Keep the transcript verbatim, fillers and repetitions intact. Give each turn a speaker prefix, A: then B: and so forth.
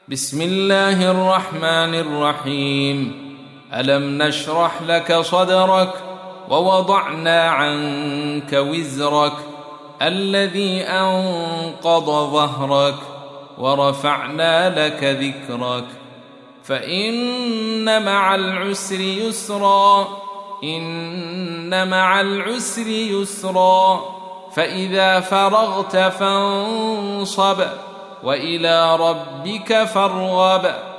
A: بسم الله الرحمن الرحيم. ألم نشرح لك صدرك ووضعنا عنك وزرك الذي أنقض ظهرك ورفعنا لك ذكرك فإن مع العسر يسرا إن مع العسر يسرا فإذا فرغت فانصب وإلى ربك فارغب.